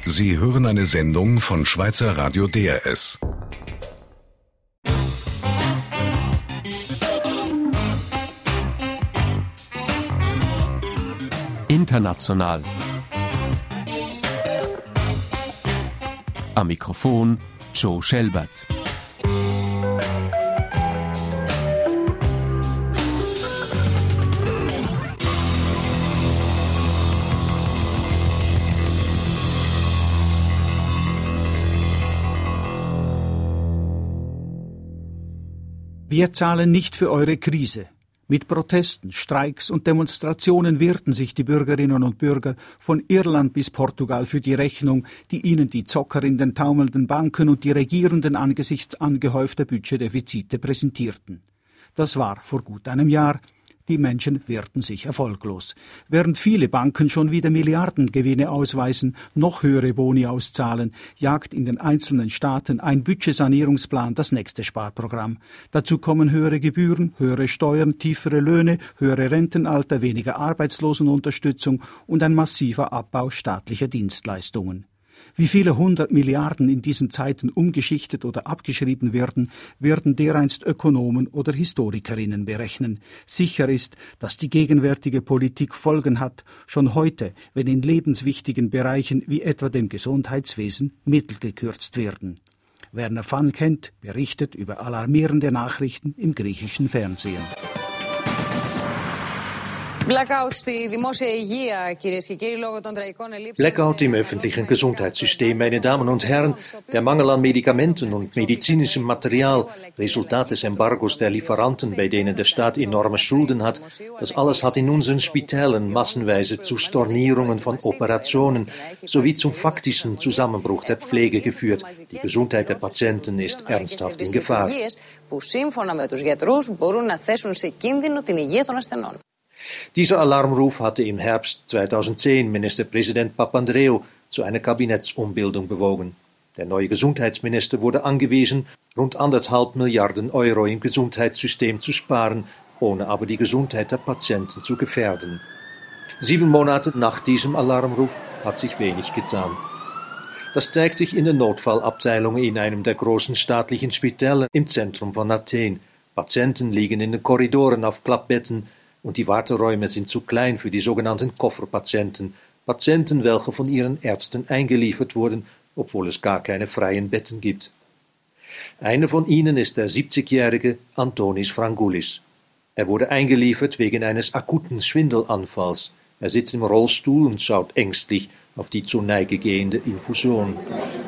Sie hören eine Sendung von Schweizer Radio DRS. International. Am Mikrofon Joe Schelbert. Wir zahlen nicht für eure Krise. Mit Protesten, Streiks und Demonstrationen wehrten sich die Bürgerinnen und Bürger von Irland bis Portugal für die Rechnung, die ihnen die Zocker in den taumelnden Banken und die Regierenden angesichts angehäufter Budgetdefizite präsentierten. Das war vor gut einem Jahr. Die Menschen wehrten sich erfolglos. Während viele Banken schon wieder Milliardengewinne ausweisen, noch höhere Boni auszahlen, jagt in den einzelnen Staaten ein Budgetsanierungsplan das nächste Sparprogramm. Dazu kommen höhere Gebühren, höhere Steuern, tiefere Löhne, höhere Rentenalter, weniger Arbeitslosenunterstützung und ein massiver Abbau staatlicher Dienstleistungen. Wie viele 100 Milliarden in diesen Zeiten umgeschichtet oder abgeschrieben werden dereinst Ökonomen oder Historikerinnen berechnen. Sicher ist, dass die gegenwärtige Politik Folgen hat, schon heute, wenn in lebenswichtigen Bereichen wie etwa dem Gesundheitswesen Mittel gekürzt werden. Werner Phan kennt, berichtet über alarmierende Nachrichten im griechischen Fernsehen. Blackout im öffentlichen Gesundheitssystem, meine Damen und Herren. Der Mangel an Medikamenten und medizinischem Material, Resultat des Embargos der Lieferanten, bei denen der Staat enorme Schulden hat, das alles hat in unseren Spitälern massenweise zu Stornierungen von Operationen sowie zum faktischen Zusammenbruch der Pflege geführt. Die Gesundheit der Patienten ist ernsthaft in Gefahr. Dieser Alarmruf hatte im Herbst 2010 Ministerpräsident Papandreou zu einer Kabinettsumbildung bewogen. Der neue Gesundheitsminister wurde angewiesen, rund 1,5 Milliarden Euro im Gesundheitssystem zu sparen, ohne aber die Gesundheit der Patienten zu gefährden. 7 Monate nach diesem Alarmruf hat sich wenig getan. Das zeigt sich in der Notfallabteilung in einem der großen staatlichen Spitäler im Zentrum von Athen. Patienten liegen in den Korridoren auf Klappbetten, und die Warteräume sind zu klein für die sogenannten Kofferpatienten, Patienten, welche von ihren Ärzten eingeliefert wurden, obwohl es gar keine freien Betten gibt. Einer von ihnen ist der 70-jährige Antonis Frangoulis. Er wurde eingeliefert wegen eines akuten Schwindelanfalls. Er sitzt im Rollstuhl und schaut ängstlich auf die zur Neige gehende Infusion.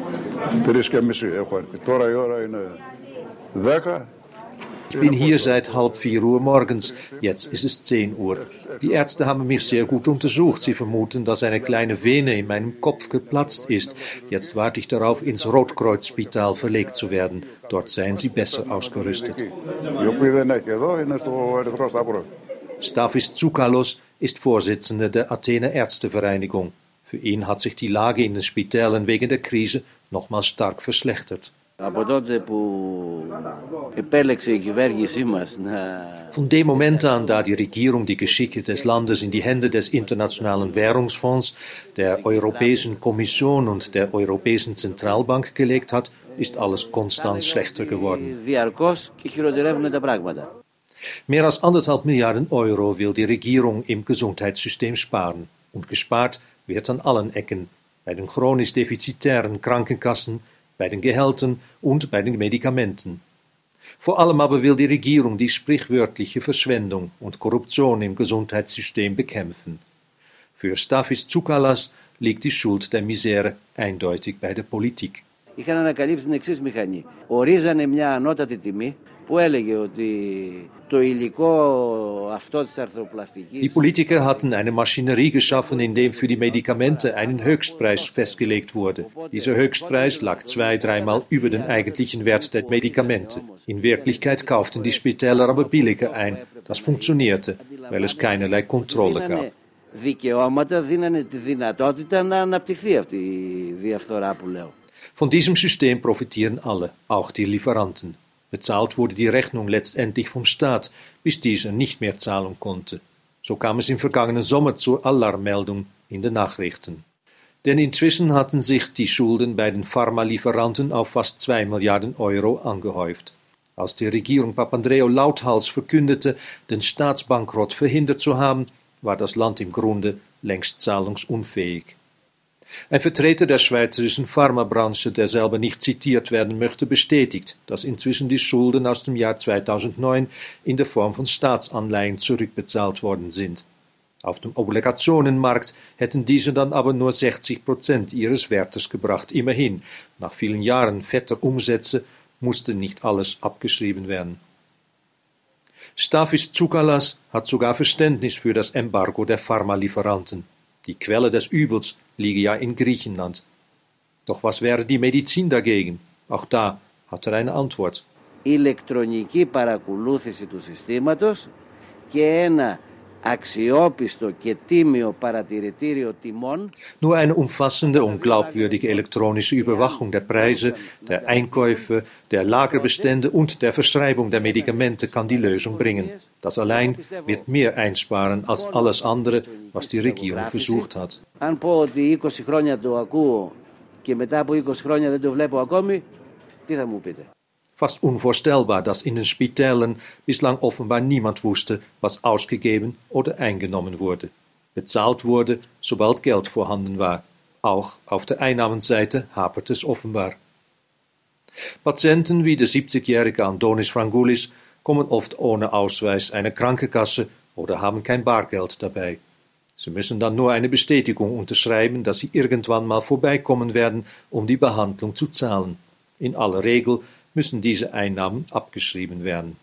Ich bin hier seit 3:30 Uhr morgens, jetzt ist es 10 Uhr. Die Ärzte haben mich sehr gut untersucht. Sie vermuten, dass eine kleine Vene in meinem Kopf geplatzt ist. Jetzt warte ich darauf, ins Rotkreuzspital verlegt zu werden. Dort seien sie besser ausgerüstet. Staphis Tsoukalos ist Vorsitzender der Athener Ärztevereinigung. Für ihn hat sich die Lage in den Spitälern wegen der Krise nochmals stark verschlechtert. Von dem Moment an, da die Regierung die Geschicke des Landes in die Hände des Internationalen Währungsfonds, der Europäischen Kommission und der Europäischen Zentralbank gelegt hat, ist alles konstant schlechter geworden. Mehr als 1,5 Milliarden Euro will die Regierung im Gesundheitssystem sparen. Und gespart wird an allen Ecken, bei den chronisch defizitären Krankenkassen, bei den Gehältern und bei den Medikamenten. Vor allem aber will die Regierung die sprichwörtliche Verschwendung und Korruption im Gesundheitssystem bekämpfen. Für Staphis Tsoukalas liegt die Schuld der Misere eindeutig bei der Politik. Είχαν ανακαλύψει την εξής μηχανή. Ορίζανε μια ανώτατη τιμή που έλεγε ότι το υλικό αυτό της αρθροπλαστικής... Die Politiker hatten eine Maschinerie geschaffen, in dem für die Medikamente einen Höchstpreis festgelegt wurde. Dieser Höchstpreis lag 2-3 Mal über den eigentlichen Wert der Medikamente. In Wirklichkeit kauften die Spitäler aber billiger ein. Das funktionierte, weil es keinerlei Kontrolle gab. Δικαιώματα δίνανε τη δυνατότητα να αναπτυχθεί αυτή η διαφθορά που λέω. Von diesem System profitieren alle, auch die Lieferanten. Bezahlt wurde die Rechnung letztendlich vom Staat, bis dieser nicht mehr zahlen konnte. So kam es im vergangenen Sommer zur Alarmmeldung in den Nachrichten. Denn inzwischen hatten sich die Schulden bei den Pharmalieferanten auf fast 2 Milliarden Euro angehäuft. Als die Regierung Papandreou lauthals verkündete, den Staatsbankrott verhindert zu haben, war das Land im Grunde längst zahlungsunfähig. Ein Vertreter der schweizerischen Pharmabranche, der selber nicht zitiert werden möchte, bestätigt, dass inzwischen die Schulden aus dem Jahr 2009 in der Form von Staatsanleihen zurückbezahlt worden sind. Auf dem Obligationenmarkt hätten diese dann aber nur 60% ihres Wertes gebracht. Immerhin, nach vielen Jahren fetter Umsätze musste nicht alles abgeschrieben werden. Stathis Tsoukalas hat sogar Verständnis für das Embargo der Pharmalieferanten. Die Quelle des Übels liege ja in Griechenland. Doch was wäre die Medizin dagegen? Auch da hat er eine Antwort. Ηλεκτρονική παρακολούθηση του συστήματος και ένα αξιόπιστο και τίμιο παρατηρητήριο τιμών. Nur eine umfassende und glaubwürdige elektronische Überwachung der Preise, der Einkäufe, der Lagerbestände und der Verschreibung der Medikamente kann die Lösung bringen. Das allein wird mehr einsparen als alles andere, was die Regierung versucht hat. Αν πω ότι 20 χρόνια το ακούω και μετά από 20 χρόνια δεν το βλέπω ακόμη, τι θα μου πείτε? Fast unvorstellbar, dass in den Spitälern bislang offenbar niemand wusste, was ausgegeben oder eingenommen wurde. Bezahlt wurde, sobald Geld vorhanden war. Auch auf der Einnahmenseite hapert es offenbar. Patienten wie der 70-jährige Andonis Frangoulis kommen oft ohne Ausweis einer Krankenkasse oder haben kein Bargeld dabei. Sie müssen dann nur eine Bestätigung unterschreiben, dass sie irgendwann mal vorbeikommen werden, um die Behandlung zu zahlen. In aller Regel müssen diese Einnahmen abgeschrieben werden.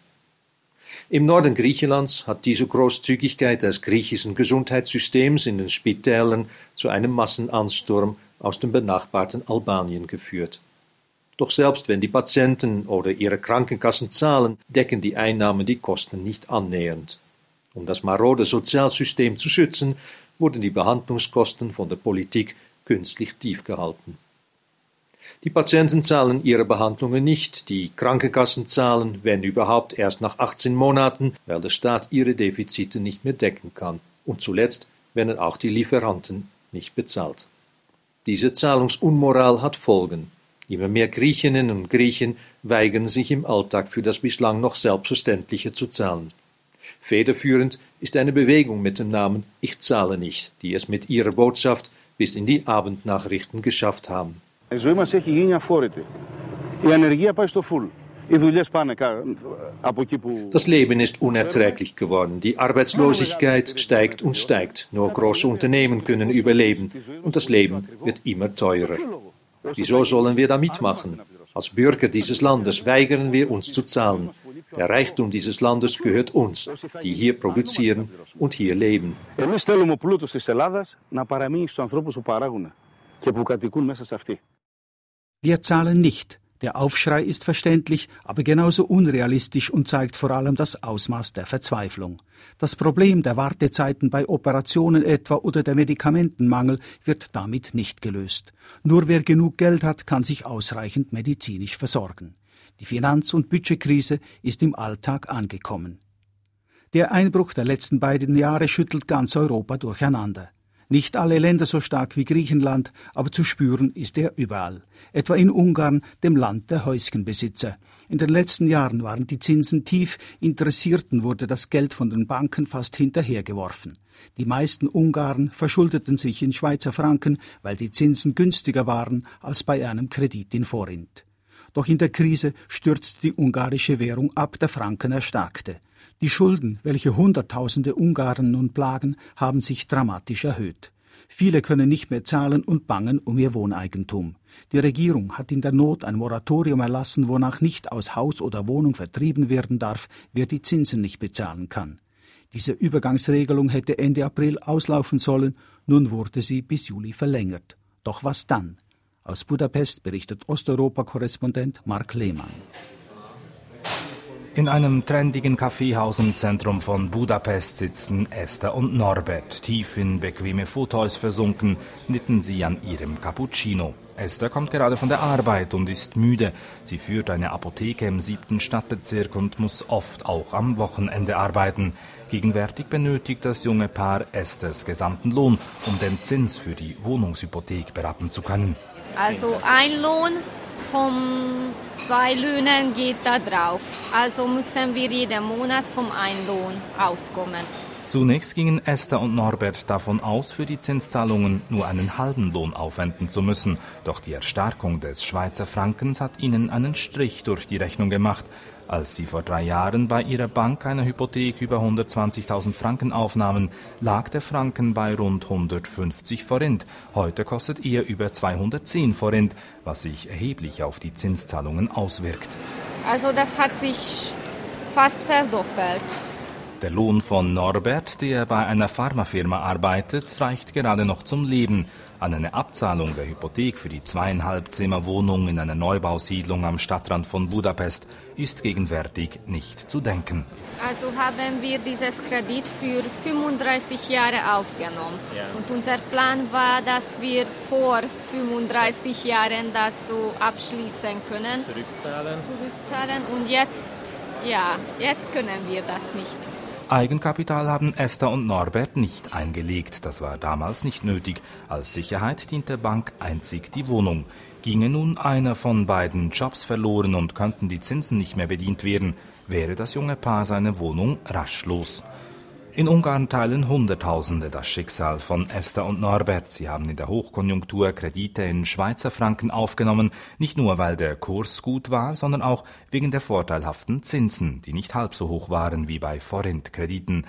Im Norden Griechenlands hat diese Großzügigkeit des griechischen Gesundheitssystems in den Spitälern zu einem Massenansturm aus dem benachbarten Albanien geführt. Doch selbst wenn die Patienten oder ihre Krankenkassen zahlen, decken die Einnahmen die Kosten nicht annähernd. Um das marode Sozialsystem zu schützen, wurden die Behandlungskosten von der Politik künstlich tief gehalten. Die Patienten zahlen ihre Behandlungen nicht, die Krankenkassen zahlen, wenn überhaupt, erst nach 18 Monaten, weil der Staat ihre Defizite nicht mehr decken kann. Und zuletzt werden auch die Lieferanten nicht bezahlt. Diese Zahlungsunmoral hat Folgen. Immer mehr Griechinnen und Griechen weigern sich im Alltag für das bislang noch Selbstverständliche zu zahlen. Federführend ist eine Bewegung mit dem Namen Ich zahle nicht, die es mit ihrer Botschaft bis in die Abendnachrichten geschafft haben. Η ζωή μας έχει γίνει αφόρητη. Η ανεργία πάει στο φουλ. Οι δουλειές πάνε από εκεί που... Das Leben ist unerträglich geworden. Die Arbeitslosigkeit steigt und steigt. Nur große Unternehmen können überleben. Und das Leben wird immer teurer. Wieso sollen wir da mitmachen? Als Bürger dieses Landes weigern wir uns zu zahlen. Der Reichtum dieses Landes gehört uns, die hier produzieren und hier leben. Εμείς θέλουμε ο πλούτος της Ελλάδας να παραμείνει στους ανθρώπους που παράγουν και που κατοικούν μέσα σε αυτή. Wir zahlen nicht. Der Aufschrei ist verständlich, aber genauso unrealistisch und zeigt vor allem das Ausmaß der Verzweiflung. Das Problem der Wartezeiten bei Operationen etwa oder der Medikamentenmangel wird damit nicht gelöst. Nur wer genug Geld hat, kann sich ausreichend medizinisch versorgen. Die Finanz- und Budgetkrise ist im Alltag angekommen. Der Einbruch der letzten beiden Jahre schüttelt ganz Europa durcheinander. Nicht alle Länder so stark wie Griechenland, aber zu spüren ist er überall. Etwa in Ungarn, dem Land der Häuschenbesitzer. In den letzten Jahren waren die Zinsen tief, Interessierten wurde das Geld von den Banken fast hinterhergeworfen. Die meisten Ungarn verschuldeten sich in Schweizer Franken, weil die Zinsen günstiger waren als bei einem Kredit in Forint. Doch in der Krise stürzte die ungarische Währung ab, der Franken erstarkte. Die Schulden, welche Hunderttausende Ungarn nun plagen, haben sich dramatisch erhöht. Viele können nicht mehr zahlen und bangen um ihr Wohneigentum. Die Regierung hat in der Not ein Moratorium erlassen, wonach nicht aus Haus oder Wohnung vertrieben werden darf, wer die Zinsen nicht bezahlen kann. Diese Übergangsregelung hätte Ende April auslaufen sollen, nun wurde sie bis Juli verlängert. Doch was dann? Aus Budapest berichtet Osteuropa-Korrespondent Mark Lehmann. In einem trendigen Kaffeehaus im Zentrum von Budapest sitzen Esther und Norbert. Tief in bequeme Fauteuils versunken, nippen sie an ihrem Cappuccino. Esther kommt gerade von der Arbeit und ist müde. Sie führt eine Apotheke im 7. Stadtbezirk und muss oft auch am Wochenende arbeiten. Gegenwärtig benötigt das junge Paar Esthers gesamten Lohn, um den Zins für die Wohnungshypothek berappen zu können. Also ein Lohn von 2 Löhnen geht da drauf. Also müssen wir jeden Monat vom einen Lohn auskommen. Zunächst gingen Esther und Norbert davon aus, für die Zinszahlungen nur einen halben Lohn aufwenden zu müssen. Doch die Erstarkung des Schweizer Frankens hat ihnen einen Strich durch die Rechnung gemacht. Als sie vor 3 Jahren bei ihrer Bank eine Hypothek über 120.000 Franken aufnahmen, lag der Franken bei rund 150 Forint. Heute kostet er über 210 Forint, was sich erheblich auf die Zinszahlungen auswirkt. Also das hat sich fast verdoppelt. Der Lohn von Norbert, der bei einer Pharmafirma arbeitet, reicht gerade noch zum Leben. An eine Abzahlung der Hypothek für die 2,5-Zimmer-Wohnung in einer Neubausiedlung am Stadtrand von Budapest ist gegenwärtig nicht zu denken. Also haben wir dieses Kredit für 35 Jahre aufgenommen. Ja. Und unser Plan war, dass wir vor 35 Jahren das so abschließen können. Zurückzahlen. Und jetzt können wir das nicht. Eigenkapital haben Esther und Norbert nicht eingelegt. Das war damals nicht nötig. Als Sicherheit dient der Bank einzig die Wohnung. Ginge nun einer von beiden Jobs verloren und könnten die Zinsen nicht mehr bedient werden, wäre das junge Paar seine Wohnung rasch los. In Ungarn teilen Hunderttausende das Schicksal von Esther und Norbert. Sie haben in der Hochkonjunktur Kredite in Schweizer Franken aufgenommen, nicht nur weil der Kurs gut war, sondern auch wegen der vorteilhaften Zinsen, die nicht halb so hoch waren wie bei Forint-Krediten.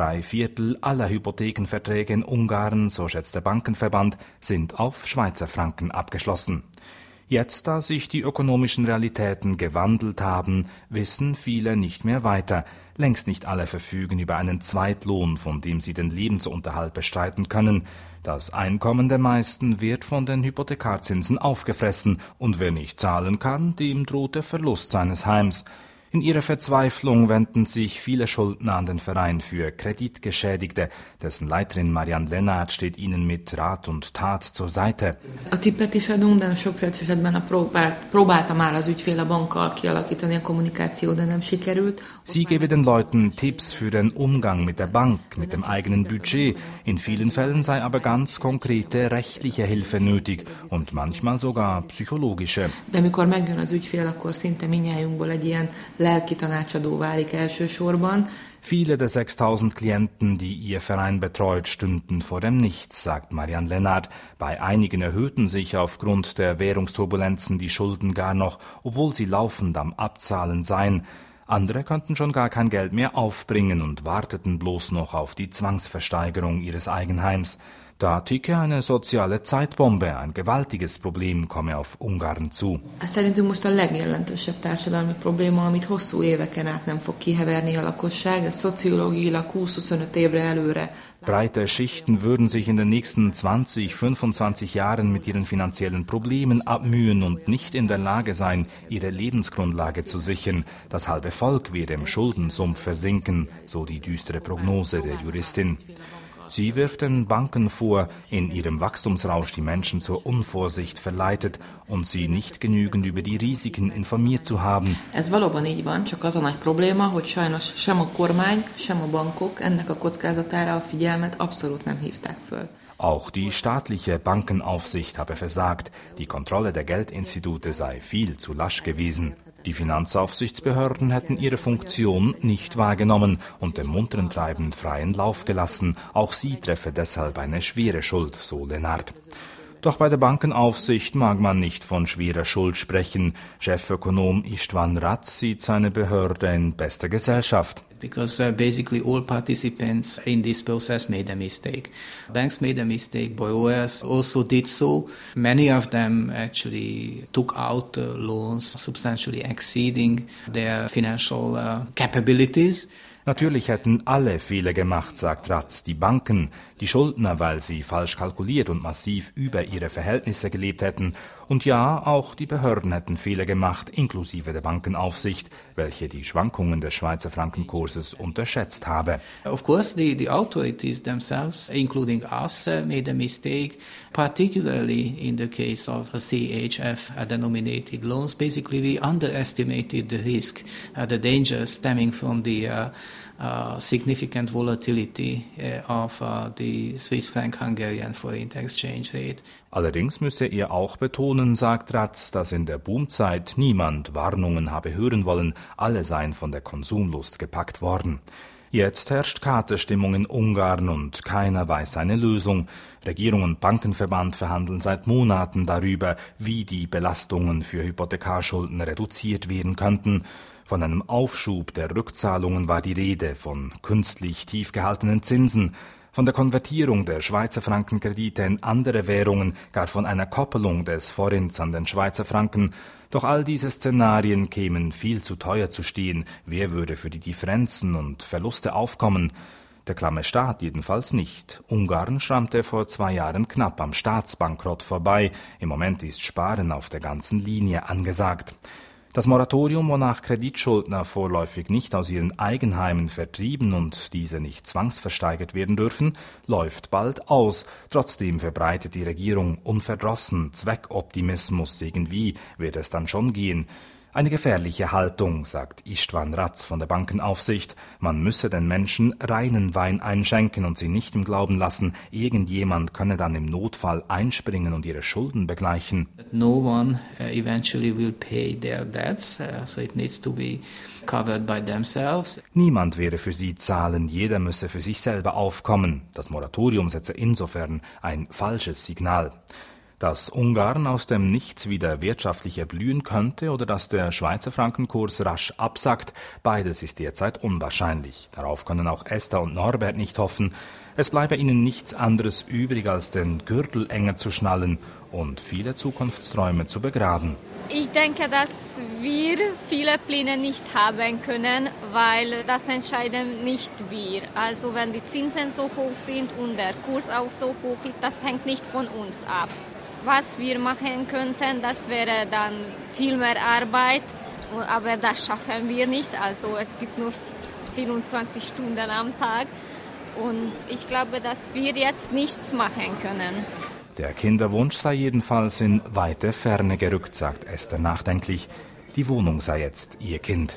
3/4 aller Hypothekenverträge in Ungarn, so schätzt der Bankenverband, sind auf Schweizer Franken abgeschlossen. Jetzt, da sich die ökonomischen Realitäten gewandelt haben, wissen viele nicht mehr weiter. Längst nicht alle verfügen über einen Zweitlohn, von dem sie den Lebensunterhalt bestreiten können. Das Einkommen der meisten wird von den Hypothekarzinsen aufgefressen, und wer nicht zahlen kann, dem droht der Verlust seines Heims. In ihrer Verzweiflung wenden sich viele Schuldner an den Verein für Kreditgeschädigte. Dessen Leiterin Marianne Lennart steht ihnen mit Rat und Tat zur Seite. A tippet is adunk, de sok esetben próbálta már az ügyfél a bankkal kialakítani a kommunikációt, de nem sikerült. Sie gebe den Leuten Tipps für den Umgang mit der Bank, mit dem eigenen Budget. In vielen Fällen sei aber ganz konkrete rechtliche Hilfe nötig und manchmal sogar psychologische. De mikor megjön az ügyfél, akkor szinte mindnyájunkból egy ilyen lelki tanácsadó válik elsősorban. Viele der 6.000 Klienten, die ihr Verein betreut, stünden vor dem Nichts, sagt Marianne Lennart. Bei einigen erhöhten sich aufgrund der Währungsturbulenzen die Schulden gar noch, obwohl sie laufend am Abzahlen seien. Andere konnten schon gar kein Geld mehr aufbringen und warteten bloß noch auf die Zwangsversteigerung ihres Eigenheims. Da ticke eine soziale Zeitbombe, ein gewaltiges Problem komme auf Ungarn zu. Szerintünk most a legjelentősebb társadalmi probléma, amit hosszú éveken át nem fog kiheverni a lakosság, ez szociológiailag 20-25 évre előre. Breite Schichten würden sich in den nächsten 20, 25 Jahren mit ihren finanziellen Problemen abmühen und nicht in der Lage sein, ihre Lebensgrundlage zu sichern. Das halbe Volk werde im Schuldensumpf versinken, so die düstere Prognose der Juristin. Sie wirft den Banken vor, in ihrem Wachstumsrausch die Menschen zur Unvorsicht verleitet und sie nicht genügend über die Risiken informiert zu haben. Ez valóban így van, csak az a nagy probléma, hogy sajnos sem a kormány, sem a bankok ennek a kockázatára a figyelmet abszolút nem hívták föl. Auch die staatliche Bankenaufsicht habe versagt. Die Kontrolle der Geldinstitute sei viel zu lasch gewesen. Die Finanzaufsichtsbehörden hätten ihre Funktion nicht wahrgenommen und dem munteren Treiben freien Lauf gelassen. Auch sie treffe deshalb eine schwere Schuld, so Lennart. Doch bei der Bankenaufsicht mag man nicht von schwerer Schuld sprechen. Chefökonom Istvan Ratz sieht seine Behörde in bester Gesellschaft. Because basically all participants in this process made a mistake. Banks made a mistake, borrowers also did so. Many of them actually took out loans substantially exceeding their financial capabilities. Natürlich hätten alle Fehler gemacht, sagt Ratz, die Banken, die Schuldner, weil sie falsch kalkuliert und massiv über ihre Verhältnisse gelebt hätten. Und ja, auch die Behörden hätten Fehler gemacht, inklusive der Bankenaufsicht, welche die Schwankungen des Schweizer Frankenkurses unterschätzt habe. Of course, the authorities themselves, including us, made a mistake, particularly in the case of CHF-denominated loans. Basically, we underestimated the risk, the danger stemming from the significant volatility of the Swiss franc-Hungarian foreign exchange rate. Allerdings müsse er auch betonen, sagt Ratz, dass in der Boomzeit niemand Warnungen habe hören wollen, alle seien von der Konsumlust gepackt worden. Jetzt herrscht Katerstimmung in Ungarn und keiner weiß eine Lösung. Regierung und Bankenverband verhandeln seit Monaten darüber, wie die Belastungen für Hypothekarschulden reduziert werden könnten. Von einem Aufschub der Rückzahlungen war die Rede, von künstlich tief gehaltenen Zinsen, von der Konvertierung der Schweizer Frankenkredite in andere Währungen, gar von einer Koppelung des Forints an den Schweizer Franken. Doch all diese Szenarien kämen viel zu teuer zu stehen. Wer würde für die Differenzen und Verluste aufkommen? Der klamme Staat jedenfalls nicht. Ungarn schrammte vor 2 Jahren knapp am Staatsbankrott vorbei. Im Moment ist Sparen auf der ganzen Linie angesagt. Das Moratorium, wonach Kreditschuldner vorläufig nicht aus ihren Eigenheimen vertrieben und diese nicht zwangsversteigert werden dürfen, läuft bald aus. Trotzdem verbreitet die Regierung unverdrossen Zweckoptimismus. Irgendwie wird es dann schon gehen. Eine gefährliche Haltung, sagt Istvan Ratz von der Bankenaufsicht. Man müsse den Menschen reinen Wein einschenken und sie nicht im Glauben lassen, irgendjemand könne dann im Notfall einspringen und ihre Schulden begleichen. No one eventually will pay their debts, so it needs to be covered by themselves. Niemand werde für sie zahlen, jeder müsse für sich selber aufkommen. Das Moratorium setze insofern ein falsches Signal. Dass Ungarn aus dem Nichts wieder wirtschaftlich erblühen könnte oder dass der Schweizer Frankenkurs rasch absackt, beides ist derzeit unwahrscheinlich. Darauf können auch Esther und Norbert nicht hoffen. Es bleibe ihnen nichts anderes übrig, als den Gürtel enger zu schnallen und viele Zukunftsträume zu begraben. Ich denke, dass wir viele Pläne nicht haben können, weil das entscheiden nicht wir. Also wenn die Zinsen so hoch sind und der Kurs auch so hoch ist, das hängt nicht von uns ab. Was wir machen könnten, das wäre dann viel mehr Arbeit, aber das schaffen wir nicht. Also es gibt nur 24 Stunden am Tag und ich glaube, dass wir jetzt nichts machen können. Der Kinderwunsch sei jedenfalls in weite Ferne gerückt, sagt Esther nachdenklich. Die Wohnung sei jetzt ihr Kind.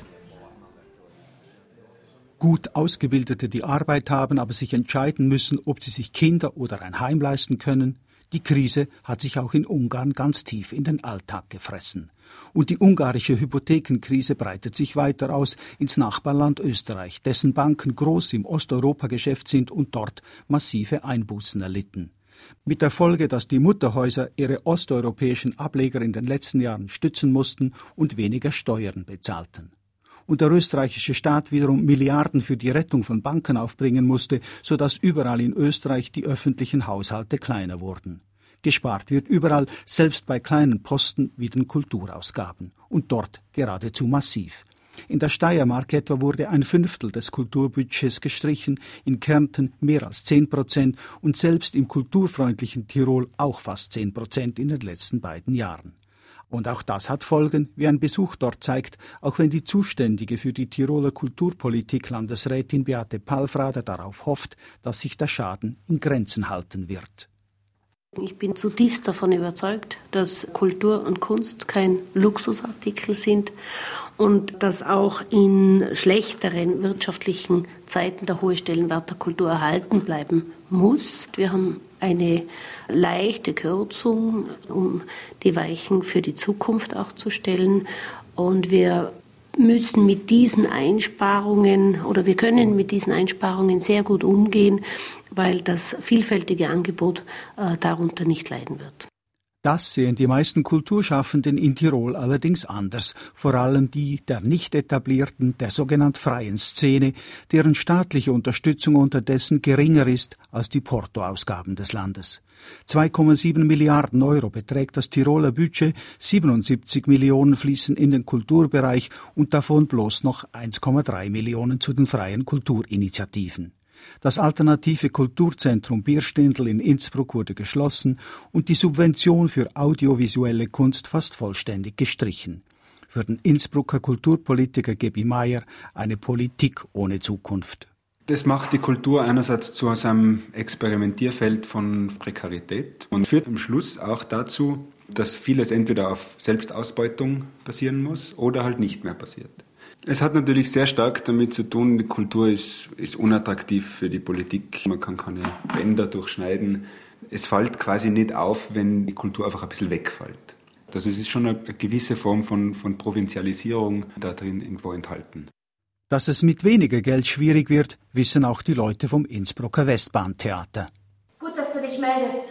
Gut Ausgebildete, die Arbeit haben, aber sich entscheiden müssen, ob sie sich Kinder oder ein Heim leisten können. Die Krise hat sich auch in Ungarn ganz tief in den Alltag gefressen. Und die ungarische Hypothekenkrise breitet sich weiter aus ins Nachbarland Österreich, dessen Banken groß im Osteuropa-Geschäft sind und dort massive Einbußen erlitten. Mit der Folge, dass die Mutterhäuser ihre osteuropäischen Ableger in den letzten Jahren stützen mussten und weniger Steuern bezahlten. Und der österreichische Staat wiederum Milliarden für die Rettung von Banken aufbringen musste, sodass überall in Österreich die öffentlichen Haushalte kleiner wurden. Gespart wird überall, selbst bei kleinen Posten wie den Kulturausgaben. Und dort geradezu massiv. In der Steiermark etwa wurde 1/5 des Kulturbudgets gestrichen, in Kärnten mehr als 10% und selbst im kulturfreundlichen Tirol auch fast 10% in den letzten beiden Jahren. Und auch das hat Folgen, wie ein Besuch dort zeigt, auch wenn die Zuständige für die Tiroler Kulturpolitik Landesrätin Beate Palfrader darauf hofft, dass sich der Schaden in Grenzen halten wird. Ich bin zutiefst davon überzeugt, dass Kultur und Kunst kein Luxusartikel sind und dass auch in schlechteren wirtschaftlichen Zeiten der hohe Stellenwert der Kultur erhalten bleiben muss. Wir haben eine leichte Kürzung, um die Weichen für die Zukunft auch zu stellen. Und wir müssen mit diesen Einsparungen oder wir können mit diesen Einsparungen sehr gut umgehen, weil das vielfältige Angebot darunter nicht leiden wird. Das sehen die meisten Kulturschaffenden in Tirol allerdings anders, vor allem die der nicht etablierten, der sogenannten freien Szene, deren staatliche Unterstützung unterdessen geringer ist als die Portoausgaben des Landes. 2,7 Milliarden Euro beträgt das Tiroler Budget, 77 Millionen fließen in den Kulturbereich und davon bloß noch 1,3 Millionen zu den freien Kulturinitiativen. Das alternative Kulturzentrum Bierstindl in Innsbruck wurde geschlossen und die Subvention für audiovisuelle Kunst fast vollständig gestrichen. Für den Innsbrucker Kulturpolitiker Gebi Meier eine Politik ohne Zukunft. Das macht die Kultur einerseits zu einem Experimentierfeld von Prekarität und führt am Schluss auch dazu, dass vieles entweder auf Selbstausbeutung basieren muss oder halt nicht mehr passiert. Es hat natürlich sehr stark damit zu tun, die Kultur ist unattraktiv für die Politik. Man kann keine Bänder durchschneiden. Es fällt quasi nicht auf, wenn die Kultur einfach ein bisschen wegfällt. Also es ist schon eine gewisse Form von Provinzialisierung da drin irgendwo enthalten. Dass es mit weniger Geld schwierig wird, wissen auch die Leute vom Innsbrucker Westbahntheater. Gut, dass du dich meldest.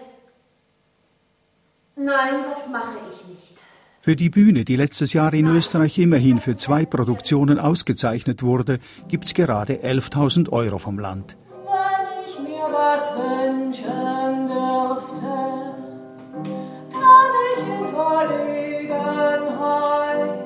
Nein, das mache ich nicht. Für die Bühne, die letztes Jahr in Österreich immerhin für 2 Produktionen ausgezeichnet wurde, gibt's gerade 11.000 Euro vom Land. Wenn ich mir was wünschen dürfte, kann ich in Verlegenheit,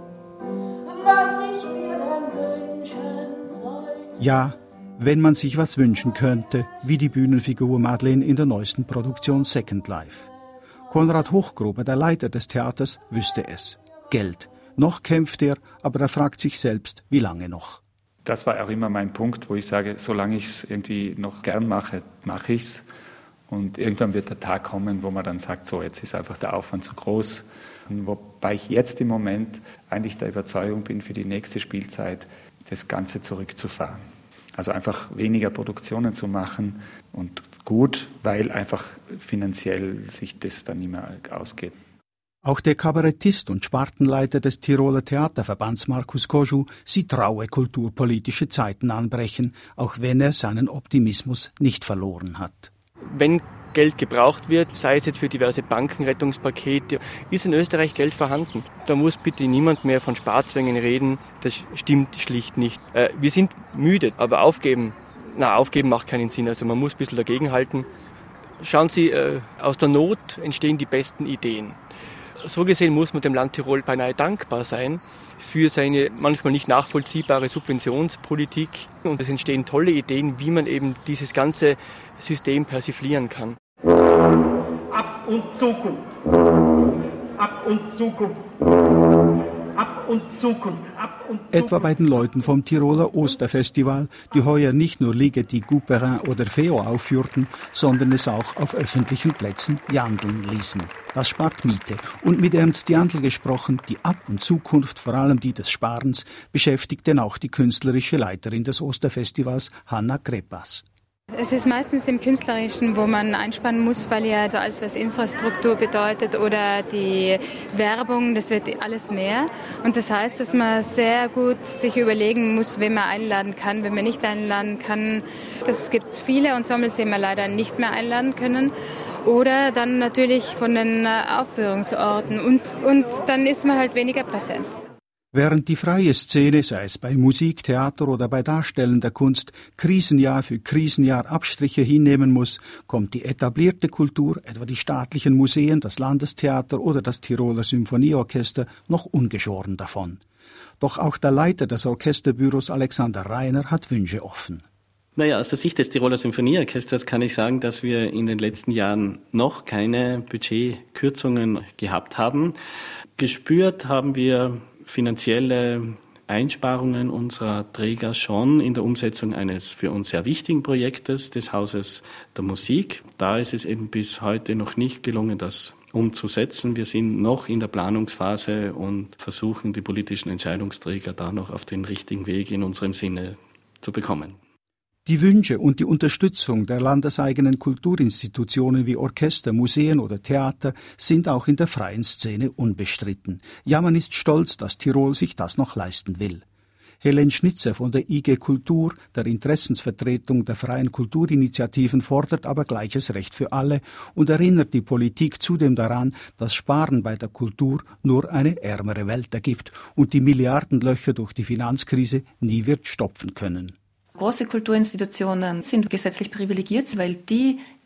was ich mir denn wünschen sollte. Ja, wenn man sich was wünschen könnte, wie die Bühnenfigur Madeleine in der neuesten Produktion Second Life. Konrad Hochgruber, der Leiter des Theaters, wüsste es. Geld. Noch kämpft er, aber er fragt sich selbst, wie lange noch. Das war auch immer mein Punkt, wo ich sage, solange ich es irgendwie noch gern mache, mache ich es. Und irgendwann wird der Tag kommen, wo man dann sagt, so, jetzt ist einfach der Aufwand zu groß. Und wobei ich jetzt im Moment eigentlich der Überzeugung bin, für die nächste Spielzeit das Ganze zurückzufahren. Also einfach weniger Produktionen zu machen und gut, weil einfach finanziell sich das dann nicht mehr ausgeht. Auch der Kabarettist und Spartenleiter des Tiroler Theaterverbands Markus Koschu sieht raue kulturpolitische Zeiten anbrechen, auch wenn er seinen Optimismus nicht verloren hat. Wenn Geld gebraucht wird, sei es jetzt für diverse Bankenrettungspakete, ist in Österreich Geld vorhanden. Da muss bitte niemand mehr von Sparzwängen reden, das stimmt schlicht nicht. Wir sind müde, aber aufgeben macht keinen Sinn, also man muss ein bisschen dagegenhalten. Schauen Sie, aus der Not entstehen die besten Ideen. So gesehen muss man dem Land Tirol beinahe dankbar sein für seine manchmal nicht nachvollziehbare Subventionspolitik. Und es entstehen tolle Ideen, wie man eben dieses ganze System persiflieren kann. Ab und Zukunft. Ab und Zukunft. Ab und Zukunft. Ab und Zukunft. Etwa bei den Leuten vom Tiroler Osterfestival, die heuer nicht nur Ligeti, Couperin oder Feo aufführten, sondern es auch auf öffentlichen Plätzen jandeln ließen. Das spart Miete. Und mit Ernst Jandl gesprochen, die Ab- und Zukunft, vor allem die des Sparens, beschäftigt denn auch die künstlerische Leiterin des Osterfestivals, Hanna Krepas. Es ist meistens im Künstlerischen, wo man einsparen muss, weil ja so alles, was Infrastruktur bedeutet oder die Werbung, das wird alles mehr. Und das heißt, dass man sehr gut sich überlegen muss, wen man einladen kann, wenn man nicht einladen kann. Das gibt es viele Ensembles, die wir leider nicht mehr einladen können. Oder dann natürlich von den Aufführungsorten. Und dann ist man halt weniger präsent. Während die freie Szene, sei es bei Musik, Theater oder bei darstellender Kunst, Krisenjahr für Krisenjahr Abstriche hinnehmen muss, kommt die etablierte Kultur, etwa die staatlichen Museen, das Landestheater oder das Tiroler Symphonieorchester, noch ungeschoren davon. Doch auch der Leiter des Orchesterbüros Alexander Reiner hat Wünsche offen. Naja, aus der Sicht des Tiroler Symphonieorchesters kann ich sagen, dass wir in den letzten Jahren noch keine Budgetkürzungen gehabt haben. Gespürt haben wir finanzielle Einsparungen unserer Träger schon in der Umsetzung eines für uns sehr wichtigen Projektes des Hauses der Musik. Da ist es eben bis heute noch nicht gelungen, das umzusetzen. Wir sind noch in der Planungsphase und versuchen, die politischen Entscheidungsträger da noch auf den richtigen Weg in unserem Sinne zu bekommen. Die Wünsche und die Unterstützung der landeseigenen Kulturinstitutionen wie Orchester, Museen oder Theater sind auch in der freien Szene unbestritten. Ja, man ist stolz, dass Tirol sich das noch leisten will. Helen Schnitzer von der IG Kultur, der Interessensvertretung der freien Kulturinitiativen, fordert aber gleiches Recht für alle und erinnert die Politik zudem daran, dass Sparen bei der Kultur nur eine ärmere Welt ergibt und die Milliardenlöcher durch die Finanzkrise nie wird stopfen können. Große Kulturinstitutionen sind gesetzlich privilegiert, weil die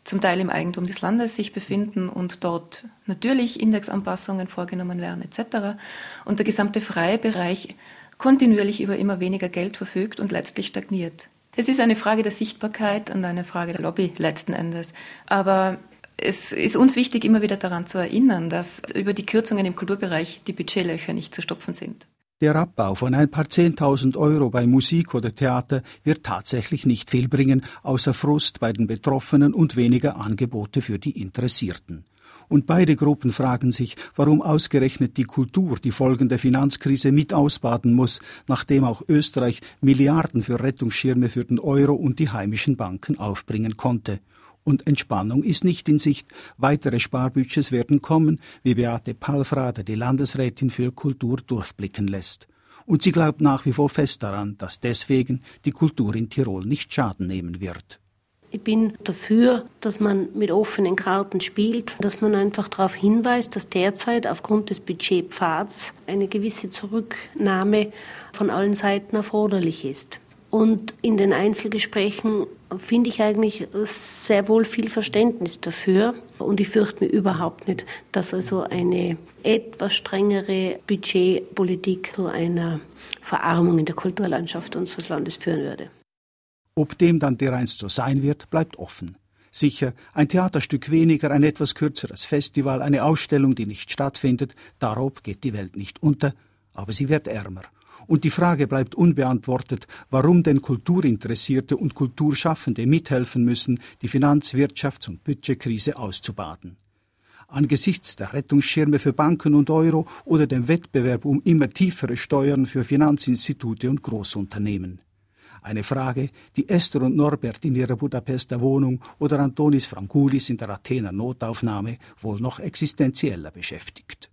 zum Teil im Eigentum des Landes sich befinden und dort natürlich Indexanpassungen vorgenommen werden etc. Und der gesamte freie Bereich kontinuierlich über immer weniger Geld verfügt und letztlich stagniert. Es ist eine Frage der Sichtbarkeit und eine Frage der Lobby letzten Endes. Aber es ist uns wichtig, immer wieder daran zu erinnern, dass über die Kürzungen im Kulturbereich die Budgetlöcher nicht zu stopfen sind. Der Abbau von ein paar 10.000 Euro bei Musik oder Theater wird tatsächlich nicht viel bringen, außer Frust bei den Betroffenen und weniger Angebote für die Interessierten. Und beide Gruppen fragen sich, warum ausgerechnet die Kultur die Folgen der Finanzkrise mit ausbaden muss, nachdem auch Österreich Milliarden für Rettungsschirme für den Euro und die heimischen Banken aufbringen konnte. Und Entspannung ist nicht in Sicht. Weitere Sparbudgets werden kommen, wie Beate Palfrader, die Landesrätin für Kultur, durchblicken lässt. Und sie glaubt nach wie vor fest daran, dass deswegen die Kultur in Tirol nicht Schaden nehmen wird. Ich bin dafür, dass man mit offenen Karten spielt, dass man einfach darauf hinweist, dass derzeit aufgrund des Budgetpfads eine gewisse Zurücknahme von allen Seiten erforderlich ist. Und in den Einzelgesprächen finde ich eigentlich sehr wohl viel Verständnis dafür. Und ich fürchte mir überhaupt nicht, dass also eine etwas strengere Budgetpolitik zu einer Verarmung in der Kulturlandschaft unseres Landes führen würde. Ob dem dann dereinst so sein wird, bleibt offen. Sicher, ein Theaterstück weniger, ein etwas kürzeres Festival, eine Ausstellung, die nicht stattfindet, darob geht die Welt nicht unter, aber sie wird ärmer. Und die Frage bleibt unbeantwortet, warum denn Kulturinteressierte und Kulturschaffende mithelfen müssen, die Finanz-, Wirtschafts- und Budgetkrise auszubaden. Angesichts der Rettungsschirme für Banken und Euro oder dem Wettbewerb um immer tiefere Steuern für Finanzinstitute und Großunternehmen. Eine Frage, die Esther und Norbert in ihrer Budapester Wohnung oder Antonis Frangoulis in der Athener Notaufnahme wohl noch existenzieller beschäftigt.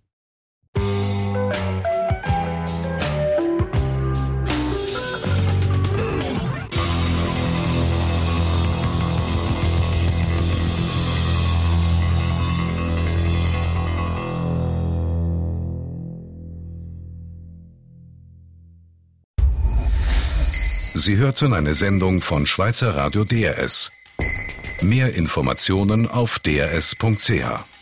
Sie hörten eine Sendung von Schweizer Radio DRS. Mehr Informationen auf drs.ch.